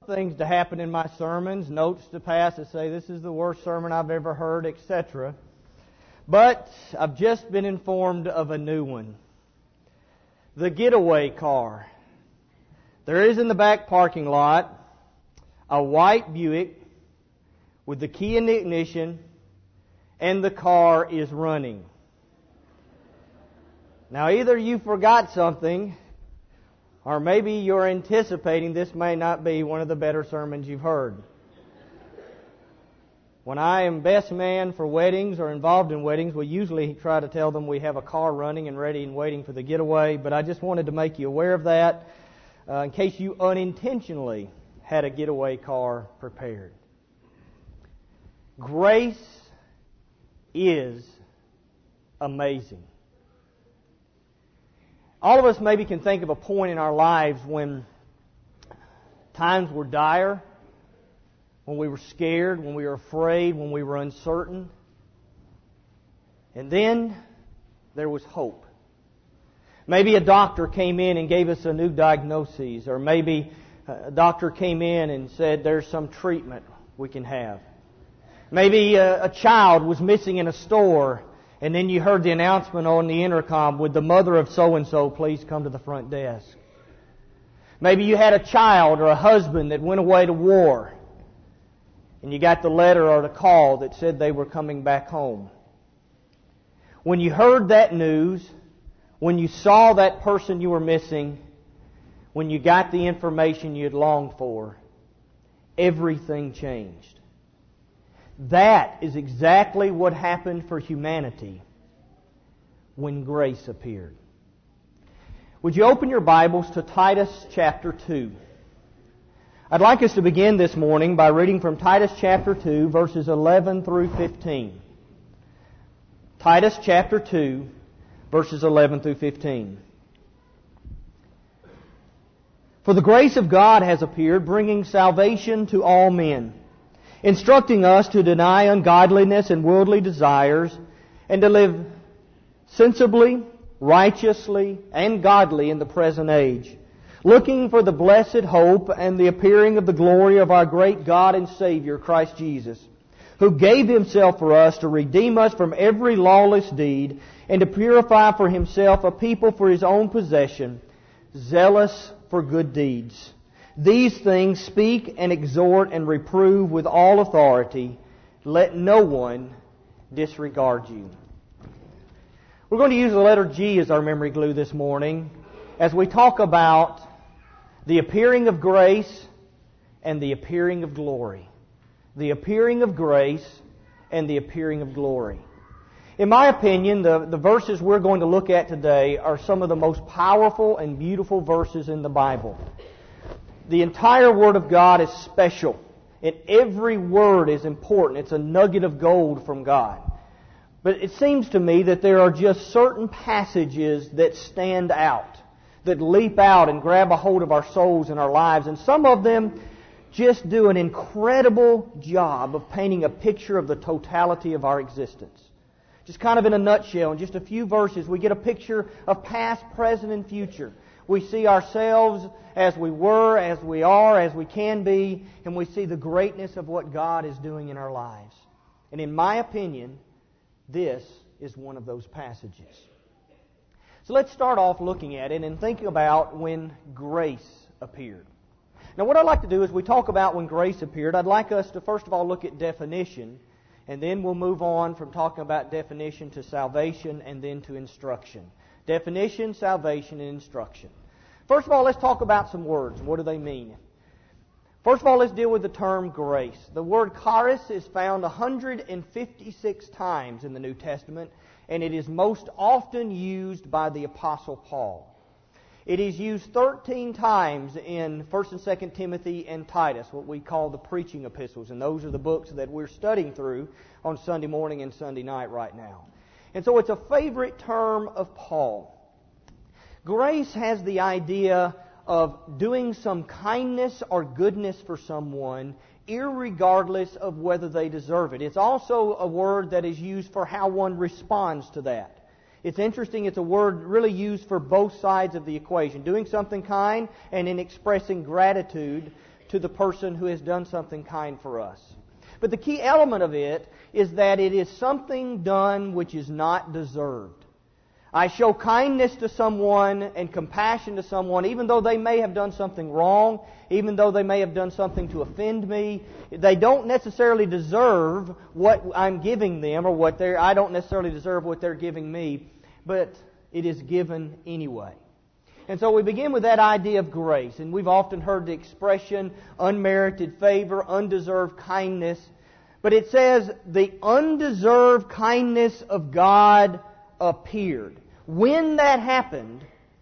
things to happen in my sermons, notes to pass that say this is the worst sermon I've ever heard, etc. But I've just been informed of a new one. The getaway car. There is in the back parking lot a white Buick with the key in the ignition, and the car is running. Now either you forgot something, or maybe you're anticipating this may not be one of the better sermons you've heard. When I am best man for weddings or involved in weddings, we usually try to tell them we have a car running and ready and waiting for the getaway, but I just wanted to make you aware of that in case you unintentionally had a getaway car prepared. Grace is amazing. All of us maybe can think of a point in our lives when times were dire, when we were scared, when we were afraid, when we were uncertain. And then there was hope. Maybe a doctor came in and gave us a new diagnosis, or maybe a doctor came in and said there's some treatment we can have. Maybe a child was missing in a store, and then you heard the announcement on the intercom, "Would the mother of so-and-so please come to the front desk?" Maybe you had a child or a husband that went away to war, and you got the letter or the call that said they were coming back home. When you heard that news, when you saw that person you were missing, when you got the information you had longed for, everything changed. That is exactly what happened for humanity when grace appeared. Would you open your Bibles to Titus chapter 2? I'd like us to begin this morning by reading from Titus chapter 2, verses 11 through 15. Titus chapter 2, verses 11 through 15. For the grace of God has appeared, bringing salvation to all men, instructing us to deny ungodliness and worldly desires, and to live sensibly, righteously, and godly in the present age, looking for the blessed hope and the appearing of the glory of our great God and Savior, Christ Jesus, who gave Himself for us to redeem us from every lawless deed and to purify for Himself a people for His own possession, zealous for good deeds. These things speak and exhort and reprove with all authority. Let no one disregard you. We're going to use the letter G as our memory glue this morning as we talk about the appearing of grace and the appearing of glory. The appearing of grace and the appearing of glory. In my opinion, the verses we're going to look at today are some of the most powerful and beautiful verses in the Bible. The entire Word of God is special, and every word is important. It's a nugget of gold from God. But it seems to me that there are just certain passages that stand out, that leap out and grab a hold of our souls and our lives. And some of them just do an incredible job of painting a picture of the totality of our existence. Just kind of in a nutshell, in just a few verses, we get a picture of past, present, and future. We see ourselves as we were, as we are, as we can be, and we see the greatness of what God is doing in our lives. And in my opinion, this is one of those passages. So let's start off looking at it and thinking about when grace appeared. Now what I'd like to do is we talk about when grace appeared. I'd like us to first of all look at definition, and then we'll move on from talking about definition to salvation and then to instruction. Definition, salvation, and instruction. First of all, let's talk about some words. What do they mean? First of all, let's deal with the term grace. The word charis is found 156 times in the New Testament, and it is most often used by the Apostle Paul. It is used 13 times in 1 and 2 Timothy and Titus, what we call the preaching epistles, and those are the books that we're studying through on Sunday morning and Sunday night right now. And so it's a favorite term of Paul. Grace has the idea of doing some kindness or goodness for someone, irregardless of whether they deserve it. It's also a word that is used for how one responds to that. It's interesting, it's a word really used for both sides of the equation. Doing something kind and in expressing gratitude to the person who has done something kind for us. But the key element of it is that it is something done which is not deserved. I show kindness to someone and compassion to someone, even though they may have done something wrong, even though they may have done something to offend me. They don't necessarily deserve what I'm giving them, or I don't necessarily deserve what they're giving me, but it is given anyway. And so we begin with that idea of grace, and we've often heard the expression unmerited favor, undeserved kindness, but it says the undeserved kindness of God appeared. When that happened,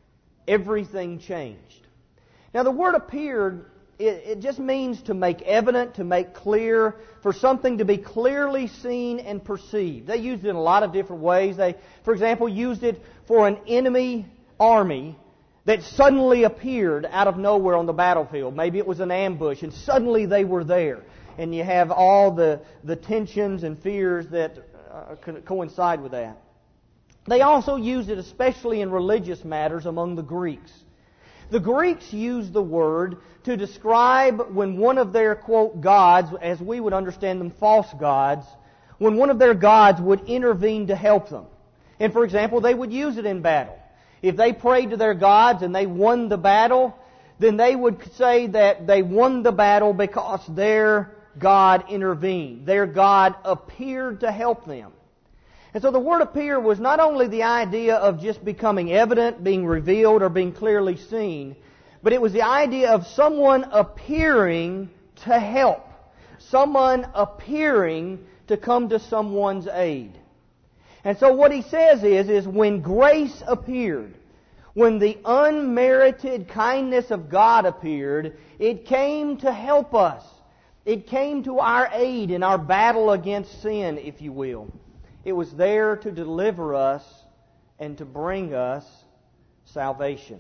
everything changed. Now the word appeared, it just means to make evident, to make clear, for something to be clearly seen and perceived. They used it in a lot of different ways. They, for example, used it for an enemy army that suddenly appeared out of nowhere on the battlefield. Maybe it was an ambush and suddenly they were there. And you have all the tensions and fears that coincide with that. They also used it especially in religious matters among the Greeks. The Greeks used the word to describe when one of their, quote, gods, as we would understand them, false gods, when one of their gods would intervene to help them. And for example, they would use it in battle. If they prayed to their gods and they won the battle, then they would say that they won the battle because their God intervened. Their God appeared to help them. And so the word appear was not only the idea of just becoming evident, being revealed, or being clearly seen, but it was the idea of someone appearing to help. Someone appearing to come to someone's aid. And so what he says is when grace appeared, when the unmerited kindness of God appeared, it came to help us. It came to our aid in our battle against sin, if you will. It was there to deliver us and to bring us salvation.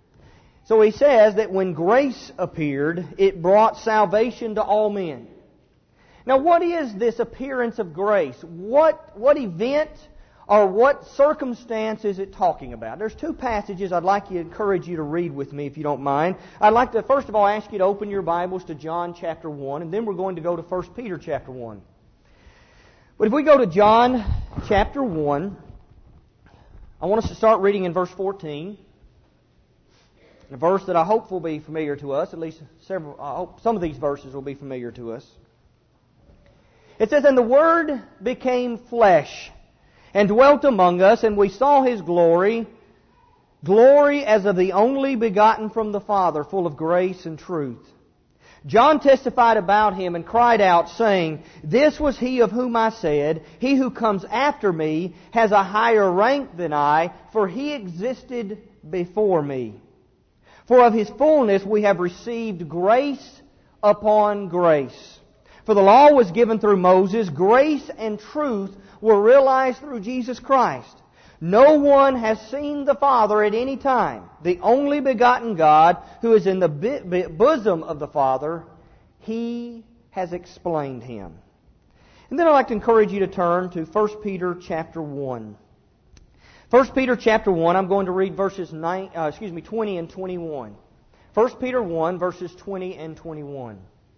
So he says that when grace appeared, it brought salvation to all men. Now what is this appearance of grace? What event or what circumstance is it talking about? There's two passages I'd like to encourage you to read with me if you don't mind. I'd like to first of all ask you to open your Bibles to John chapter 1, and then we're going to go to 1 Peter chapter 1. But if we go to John chapter 1, I want us to start reading in verse 14. A verse that I hope will be familiar to us, at least several. I hope some of these verses will be familiar to us. It says, "And the Word became flesh, and dwelt among us, and we saw His glory, glory as of the only begotten from the Father, full of grace and truth. John testified about Him and cried out, saying, This was He of whom I said, He who comes after me has a higher rank than I, for He existed before me. For of His fullness we have received grace upon grace. For the law was given through Moses, grace and truth were realized through Jesus Christ. No one has seen the Father at any time. The only begotten God, who is in the bosom of the Father, He has explained Him." And then I'd like to encourage you to turn to 1 Peter chapter 1. 1 Peter chapter 1, I'm going to read verses 20 and 21. 1 Peter 1, verses 20 and 21.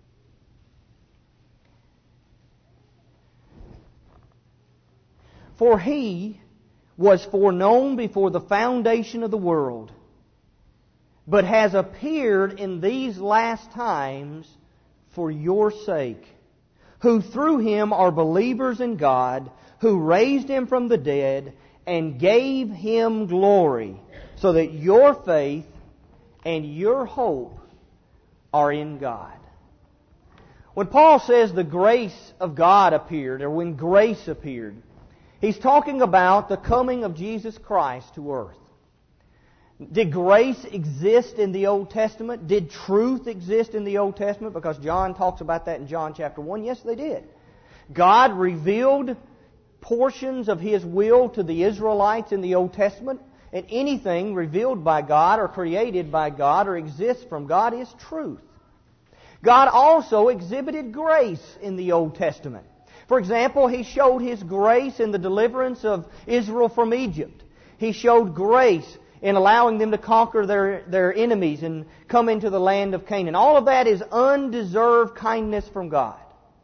"For He was foreknown before the foundation of the world, but has appeared in these last times for your sake, who through Him are believers in God, who raised Him from the dead and gave Him glory, so that your faith and your hope are in God." When Paul says the grace of God appeared, or when grace appeared, he's talking about the coming of Jesus Christ to earth. Did grace exist in the Old Testament? Did truth exist in the Old Testament? Because John talks about that in John chapter 1. Yes, they did. God revealed portions of His will to the Israelites in the Old Testament. And anything revealed by God or created by God or exists from God is truth. God also exhibited grace in the Old Testament. For example, He showed His grace in the deliverance of Israel from Egypt. He showed grace in allowing them to conquer their enemies and come into the land of Canaan. All of that is undeserved kindness from God.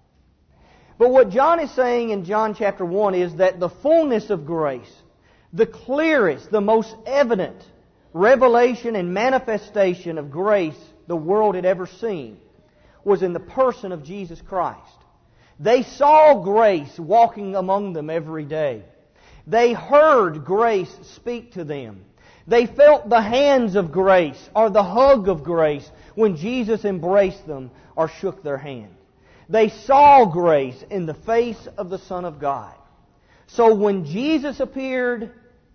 But what John is saying in John chapter 1 is that the fullness of grace, the clearest, the most evident revelation and manifestation of grace the world had ever seen, was in the person of Jesus Christ. They saw grace walking among them every day. They heard grace speak to them. They felt the hands of grace or the hug of grace when Jesus embraced them or shook their hand. They saw grace in the face of the Son of God. So when Jesus appeared,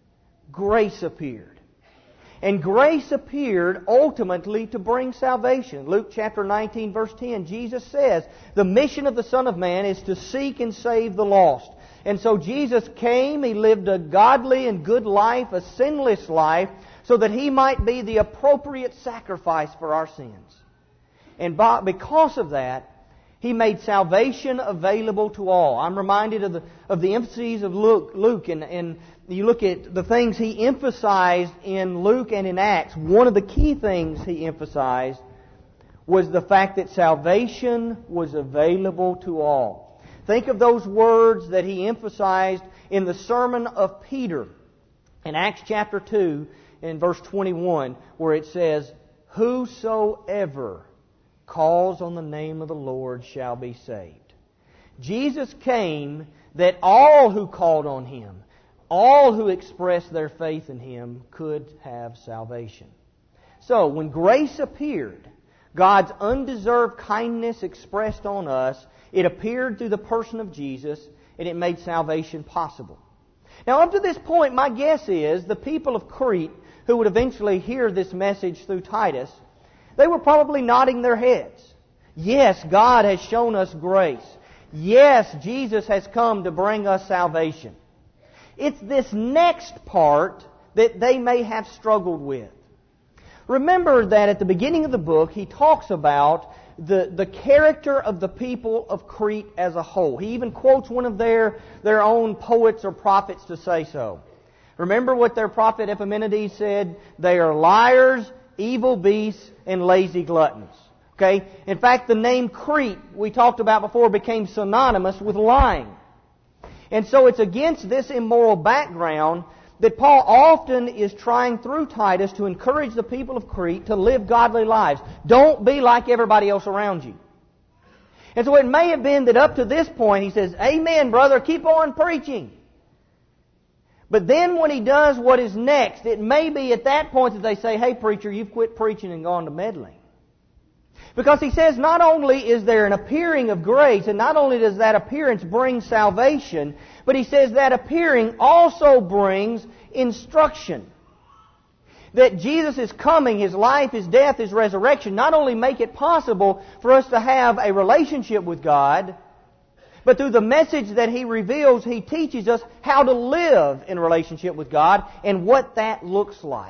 grace appeared. And grace appeared ultimately to bring salvation. Luke chapter 19 verse 10, Jesus says, the mission of the Son of Man is to seek and save the lost. And so Jesus came, He lived a godly and good life, a sinless life, so that He might be the appropriate sacrifice for our sins. And because of that, He made salvation available to all. I'm reminded of the emphases of Luke, and you look at the things he emphasized in Luke and in Acts. One of the key things he emphasized was the fact that salvation was available to all. Think of those words that he emphasized in the sermon of Peter in Acts chapter 2 in verse 21, where it says, "Whosoever calls on the name of the Lord shall be saved." Jesus came that all who called on Him, all who expressed their faith in Him, could have salvation. So, when grace appeared, God's undeserved kindness expressed on us, it appeared through the person of Jesus, and it made salvation possible. Now, up to this point, my guess is the people of Crete, who would eventually hear this message through Titus, they were probably nodding their heads. Yes, God has shown us grace. Yes, Jesus has come to bring us salvation. It's this next part that they may have struggled with. Remember that at the beginning of the book, he talks about the character of the people of Crete as a whole. He even quotes one of their own poets or prophets to say so. Remember what their prophet Epimenides said? They are liars, evil beasts, and lazy gluttons. Okay? In fact, the name Crete, we talked about before, became synonymous with lying. And so it's against this immoral background that Paul often is trying through Titus to encourage the people of Crete to live godly lives. Don't be like everybody else around you. And so it may have been that up to this point he says, "Amen, brother, keep on preaching." But then when he does what is next, it may be at that point that they say, "Hey, preacher, you've quit preaching and gone to meddling." Because he says not only is there an appearing of grace, and not only does that appearance bring salvation, but he says that appearing also brings instruction. That Jesus' coming, His life, His death, His resurrection, not only make it possible for us to have a relationship with God, but through the message that He reveals, He teaches us how to live in relationship with God and what that looks like.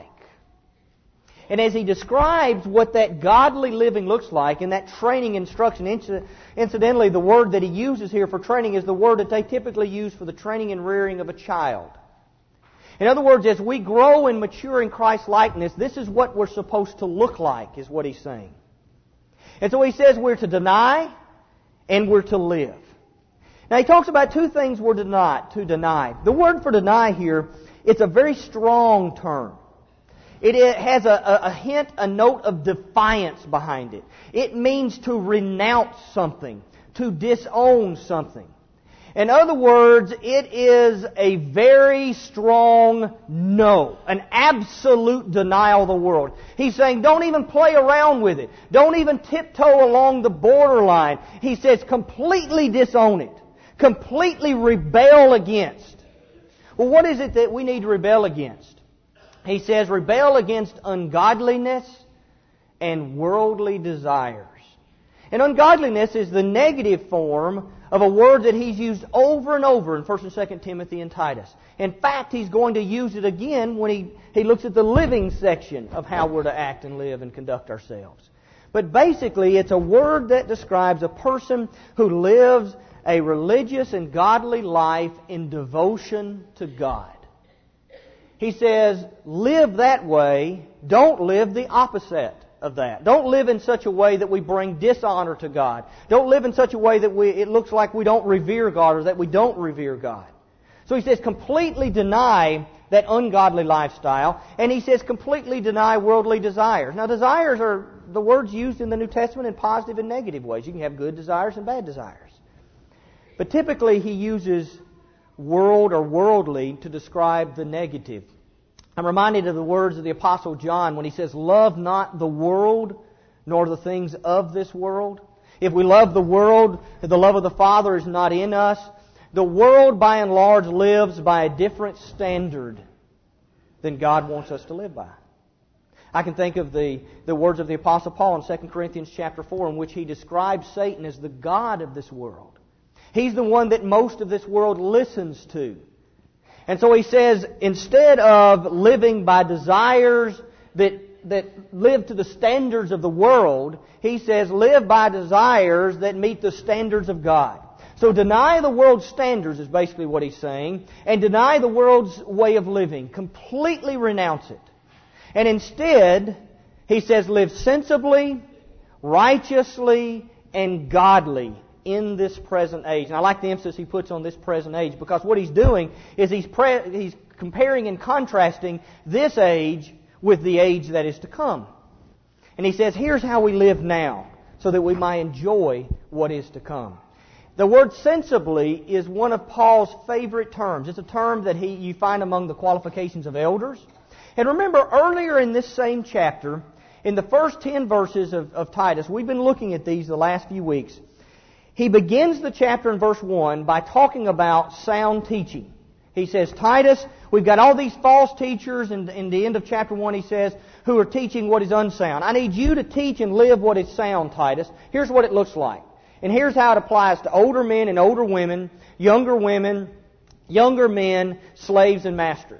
And as he describes what that godly living looks like in that training instruction, incidentally, the word that he uses here for training is the word that they typically use for the training and rearing of a child. In other words, as we grow and mature in Christ's likeness, this is what we're supposed to look like, is what he's saying. And so he says we're to deny and we're to live. Now he talks about two things we're to deny. The word for deny here, it's a very strong term. It has a hint, a note of defiance behind it. It means to renounce something, to disown something. In other words, it is a very strong no, an absolute denial of the world. He's saying don't even play around with it. Don't even tiptoe along the borderline. He says completely disown it. Completely rebel against. Well, what is it that we need to rebel against? He says, rebel against ungodliness and worldly desires. And ungodliness is the negative form of a word that he's used over and over in 1 and 2 Timothy and Titus. In fact, he's going to use it again when he looks at the living section of how we're to act and live and conduct ourselves. But basically, it's a word that describes a person who lives a religious and godly life in devotion to God. He says, live that way. Don't live the opposite of that. Don't live in such a way that we bring dishonor to God. Don't live in such a way that it looks like we don't revere God or that we don't revere God. So he says, completely deny that ungodly lifestyle. And he says, completely deny worldly desires. Now, desires are the words used in the New Testament in positive and negative ways. You can have good desires and bad desires. But typically he uses world or worldly to describe the negative. I'm reminded of the words of the Apostle John when he says, love not the world nor the things of this world. If we love the world, the love of the Father is not in us. The world, by and large, lives by a different standard than God wants us to live by. I can think of the words of the Apostle Paul in 2 Corinthians chapter 4 in which he describes Satan as the god of this world. He's the one that most of this world listens to. And so he says, instead of living by desires that live to the standards of the world, he says, live by desires that meet the standards of God. So deny the world's standards is basically what he's saying, and deny the world's way of living. Completely renounce it. And instead, he says, live sensibly, righteously, and godly in this present age. And I like the emphasis he puts on this present age, because what he's doing is he's comparing and contrasting this age with the age that is to come. And he says, here's how we live now, so that we might enjoy what is to come. The word sensibly is one of Paul's favorite terms. It's a term that you find among the qualifications of elders. And remember, earlier in this same chapter, in the first 10 verses of Titus, we've been looking at these the last few weeks. He begins the chapter in verse 1 by talking about sound teaching. He says, Titus, we've got all these false teachers, and in the end of chapter 1 he says, who are teaching what is unsound. I need you to teach and live what is sound, Titus. Here's what it looks like. And here's how it applies to older men and older women, younger men, slaves and masters.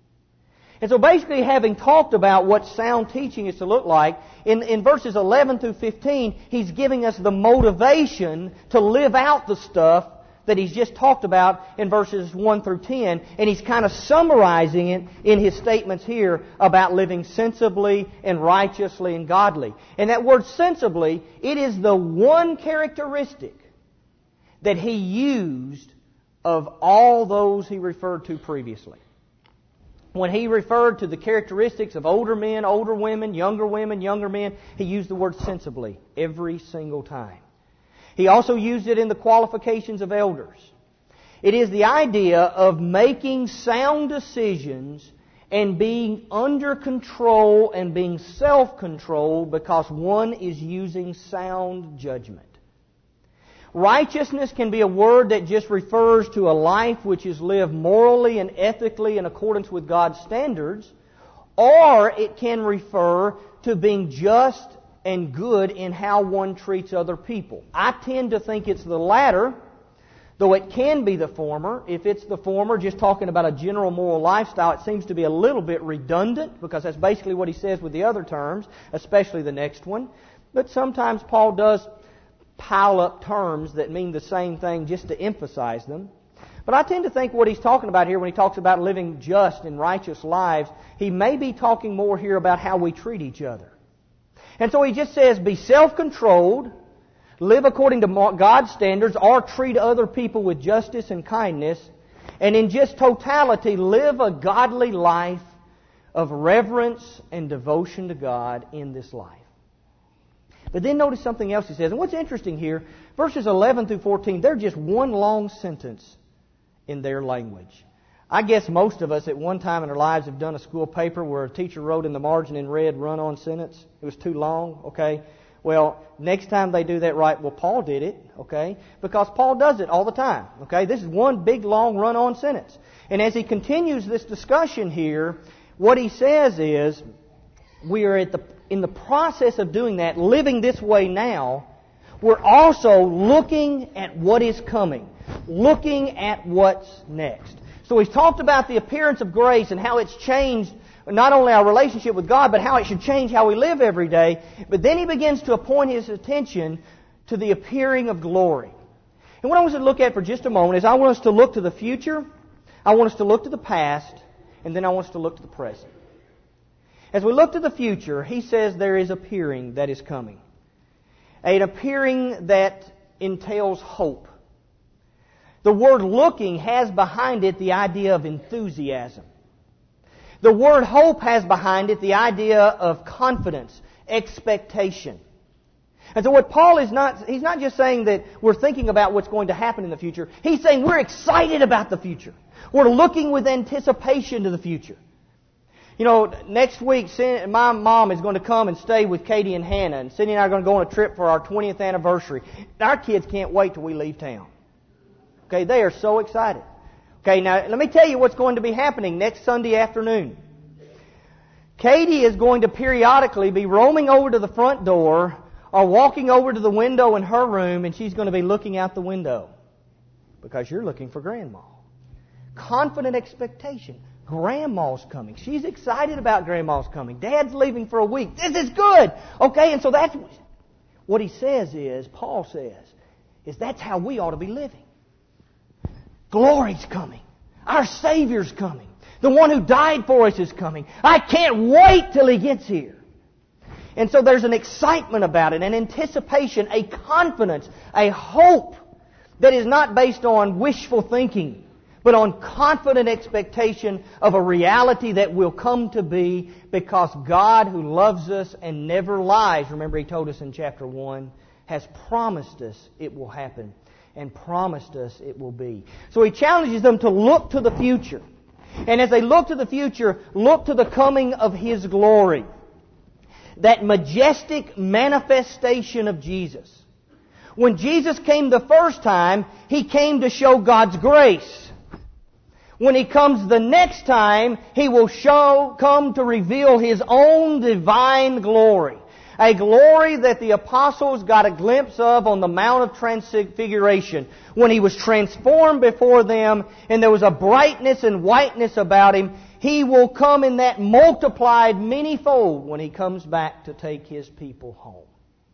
And so basically, having talked about what sound teaching is to look like, in verses 11 through 15, he's giving us the motivation to live out the stuff that he's just talked about in verses 1 through 10, and he's kind of summarizing it in his statements here about living sensibly and righteously and godly. And that word sensibly, it is the one characteristic that he used of all those he referred to previously. When he referred to the characteristics of older men, older women, younger men, he used the word sensibly every single time. He also used it in the qualifications of elders. It is the idea of making sound decisions and being under control and being self-controlled because one is using sound judgment. Righteousness can be a word that just refers to a life which is lived morally and ethically in accordance with God's standards, or it can refer to being just and good in how one treats other people. I tend to think it's the latter, though it can be the former. If it's the former, just talking about a general moral lifestyle, it seems to be a little bit redundant, because that's basically what he says with the other terms, especially the next one. But sometimes Paul does pile up terms that mean the same thing just to emphasize them. But I tend to think what he's talking about here when he talks about living just and righteous lives, he may be talking more here about how we treat each other. And so he just says, be self-controlled, live according to God's standards, or treat other people with justice and kindness, and in just totality, live a godly life of reverence and devotion to God in this life. But then notice something else he says. And what's interesting here, verses 11 through 14, they're just one long sentence in their language. I guess most of us at one time in our lives have done a school paper where a teacher wrote in the margin in red, run-on sentence. It was too long, okay? Well, next time they do that right, well, Paul did it, okay? Because Paul does it all the time, okay? This is one big, long run-on sentence. And as he continues this discussion here, what he says is, we are in the process of doing that, living this way now. We're also looking at what is coming, looking at what's next. So he's talked about the appearance of grace and how it's changed not only our relationship with God, but how it should change how we live every day. But then he begins to appoint his attention to the appearing of glory. And what I want us to look at for just a moment is I want us to look to the future, I want us to look to the past, and then I want us to look to the present. As we look to the future, he says there is appearing that is coming. An appearing that entails hope. The word looking has behind it the idea of enthusiasm. The word hope has behind it the idea of confidence, expectation. And so what Paul is not, he's not just saying that we're thinking about what's going to happen in the future. He's saying we're excited about the future. We're looking with anticipation to the future. You know, next week, my mom is going to come and stay with Katie and Hannah, and Cindy and I are going to go on a trip for our 20th anniversary. Our kids can't wait till we leave town. Okay, they are so excited. Okay, now let me tell you what's going to be happening next Sunday afternoon. Katie is going to periodically be roaming over to the front door or walking over to the window in her room, and she's going to be looking out the window because you're looking for Grandma. Confident expectation. Grandma's coming. She's excited about Grandma's coming. Dad's leaving for a week. This is good. Okay, and so that's what he says is, Paul says, is that's how we ought to be living. Glory's coming. Our Savior's coming. The one who died for us is coming. I can't wait till He gets here. And so there's an excitement about it, an anticipation, a confidence, a hope that is not based on wishful thinking, but on confident expectation of a reality that will come to be because God, who loves us and never lies, remember He told us in chapter 1, has promised us it will happen and promised us it will be. So He challenges them to look to the future. And as they look to the future, look to the coming of His glory. That majestic manifestation of Jesus. When Jesus came the first time, He came to show God's grace. When He comes the next time, He will come to reveal His own divine glory. A glory that the apostles got a glimpse of on the Mount of Transfiguration, when He was transformed before them and there was a brightness and whiteness about Him. He will come in that multiplied manyfold when He comes back to take His people home.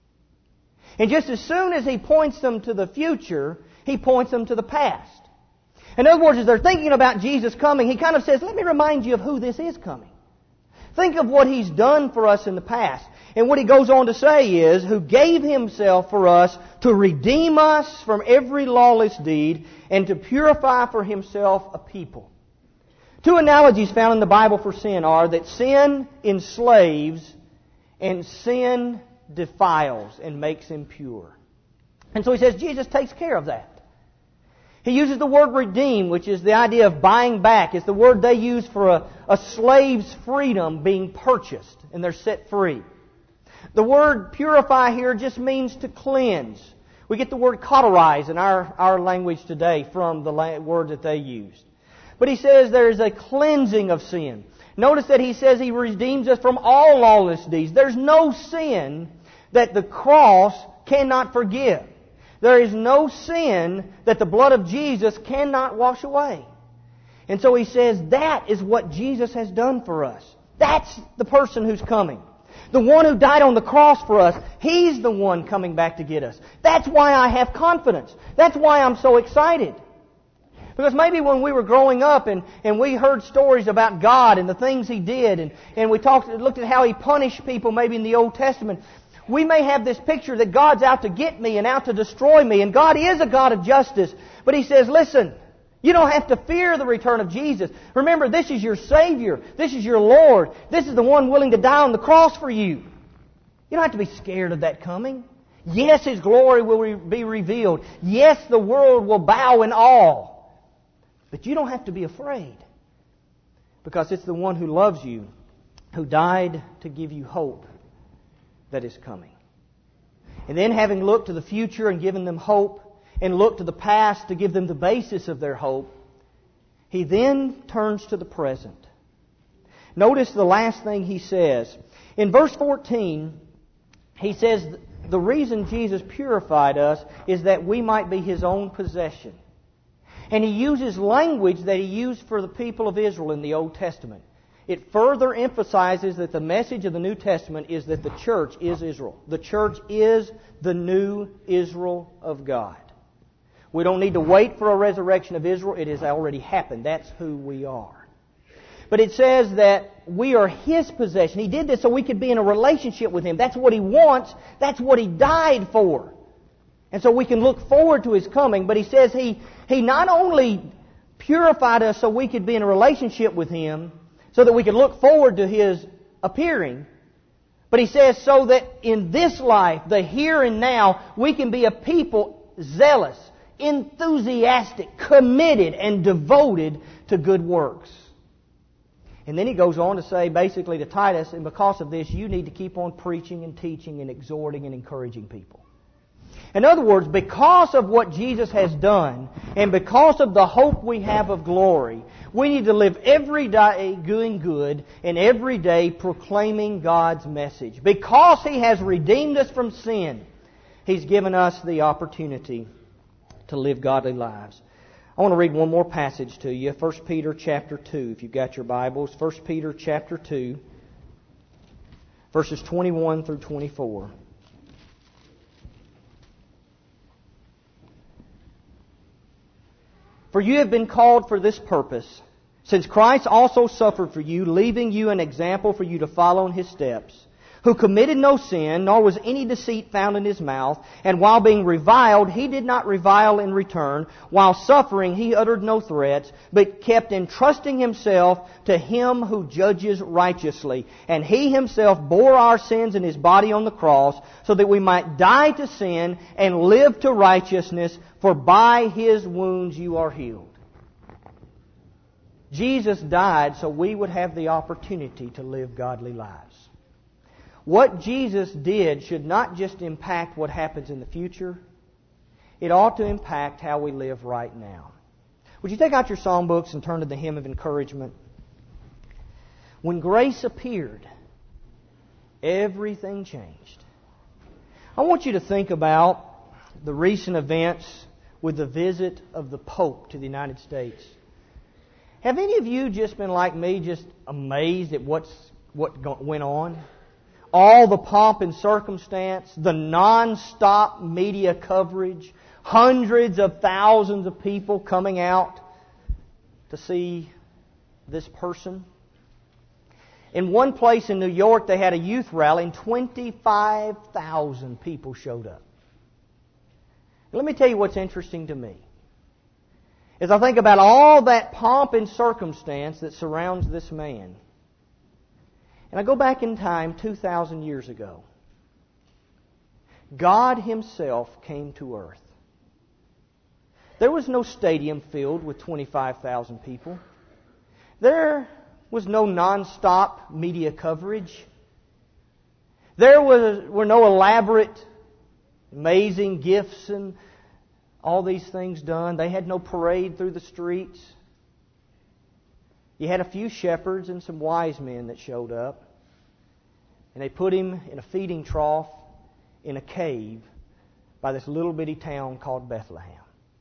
And just as soon as He points them to the future, He points them to the past. In other words, as they're thinking about Jesus coming, He kind of says, let me remind you of who this is coming. Think of what He's done for us in the past. And what He goes on to say is, who gave Himself for us to redeem us from every lawless deed and to purify for Himself a people. Two analogies found in the Bible for sin are that sin enslaves and sin defiles and makes impure. And so He says Jesus takes care of that. He uses the word redeem, which is the idea of buying back. It's the word they use for a slave's freedom being purchased, and they're set free. The word purify here just means to cleanse. We get the word cauterize in our language today from the word that they used. But He says there is a cleansing of sin. Notice that He says He redeems us from all lawless deeds. There's no sin that the cross cannot forgive. There is no sin that the blood of Jesus cannot wash away. And so He says that is what Jesus has done for us. That's the person who's coming. The one who died on the cross for us, He's the one coming back to get us. That's why I have confidence. That's why I'm so excited. Because maybe when we were growing up and we heard stories about God and the things He did and we looked at how He punished people maybe in the Old Testament, we may have this picture that God's out to get me and out to destroy me. And God is a God of justice. But He says, listen, you don't have to fear the return of Jesus. Remember, this is your Savior. This is your Lord. This is the one willing to die on the cross for you. You don't have to be scared of that coming. Yes, His glory will be revealed. Yes, the world will bow in awe. But you don't have to be afraid. Because it's the one who loves you, who died to give you hope that is coming. And then having looked to the future and given them hope, and looked to the past to give them the basis of their hope, He then turns to the present. Notice the last thing He says. In verse 14, He says the reason Jesus purified us is that we might be His own possession. And He uses language that He used for the people of Israel in the Old Testament. It further emphasizes that the message of the New Testament is that the church is Israel. The church is the new Israel of God. We don't need to wait for a resurrection of Israel. It has already happened. That's who we are. But it says that we are His possession. He did this so we could be in a relationship with Him. That's what He wants. That's what He died for. And so we can look forward to His coming. But He says He not only purified us so we could be in a relationship with Him, so that we could look forward to His appearing, but He says so that in this life, the here and now, we can be a people zealous, enthusiastic, committed, and devoted to good works. And then he goes on to say basically to Titus, and because of this, you need to keep on preaching and teaching and exhorting and encouraging people. In other words, because of what Jesus has done, and because of the hope we have of glory, we need to live every day doing good and every day proclaiming God's message. Because He has redeemed us from sin, He's given us the opportunity to live godly lives. I want to read one more passage to you, 1 Peter chapter 2, if you've got your Bibles. 1 Peter chapter 2, verses 21 through 24. For you have been called for this purpose, since Christ also suffered for you, leaving you an example for you to follow in His steps, who committed no sin, nor was any deceit found in His mouth, and while being reviled, He did not revile in return. While suffering, He uttered no threats, but kept entrusting Himself to Him who judges righteously. And He Himself bore our sins in His body on the cross, so that we might die to sin and live to righteousness, for by His wounds you are healed. Jesus died so we would have the opportunity to live godly lives. What Jesus did should not just impact what happens in the future. It ought to impact how we live right now. Would you take out your songbooks and turn to the hymn of encouragement? When grace appeared, everything changed. I want you to think about the recent events with the visit of the Pope to the United States. Have any of you just been like me, just amazed at what went on? All the pomp and circumstance, the non-stop media coverage, hundreds of thousands of people coming out to see this person. In one place in New York, they had a youth rally and 25,000 people showed up. Let me tell you what's interesting to me. As I think about all that pomp and circumstance that surrounds this man, and I go back in time 2,000 years ago, God Himself came to earth. There was no stadium filled with 25,000 people. There was no non-stop media coverage. There were no elaborate, amazing gifts and all these things done. They had no parade through the streets. You had a few shepherds and some wise men that showed up. And they put Him in a feeding trough in a cave by this little bitty town called Bethlehem.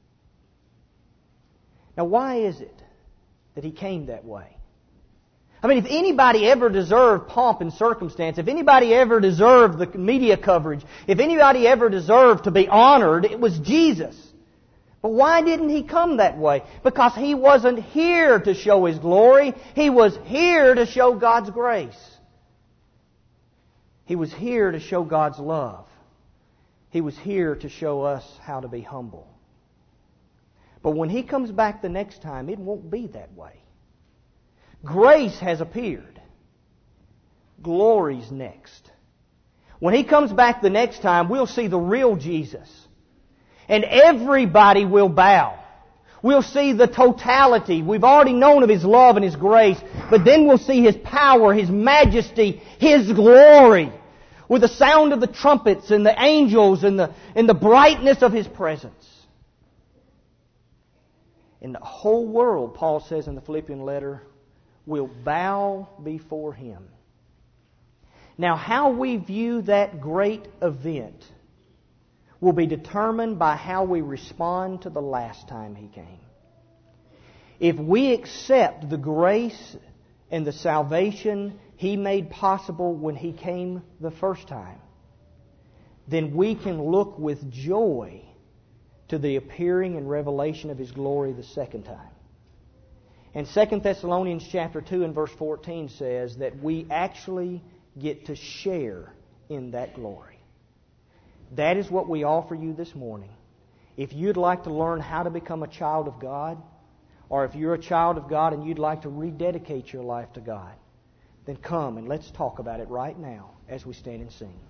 Now, why is it that He came that way? I mean, if anybody ever deserved pomp and circumstance, if anybody ever deserved the media coverage, if anybody ever deserved to be honored, it was Jesus. But why didn't He come that way? Because He wasn't here to show His glory. He was here to show God's grace. He was here to show God's love. He was here to show us how to be humble. But when He comes back the next time, it won't be that way. Grace has appeared. Glory's next. When He comes back the next time, we'll see the real Jesus. And everybody will bow. We'll see the totality. We've already known of His love and His grace, but then we'll see His power, His majesty, His glory, with the sound of the trumpets and the angels and the brightness of His presence. And the whole world, Paul says in the Philippian letter, will bow before Him. Now, how we view that great event will be determined by how we respond to the last time He came. If we accept the grace and the salvation He made possible when He came the first time, then we can look with joy to the appearing and revelation of His glory the second time. And 2 Thessalonians chapter 2 and verse 14 says that we actually get to share in that glory. That is what we offer you this morning. If you'd like to learn how to become a child of God, or if you're a child of God and you'd like to rededicate your life to God, then come and let's talk about it right now as we stand and sing.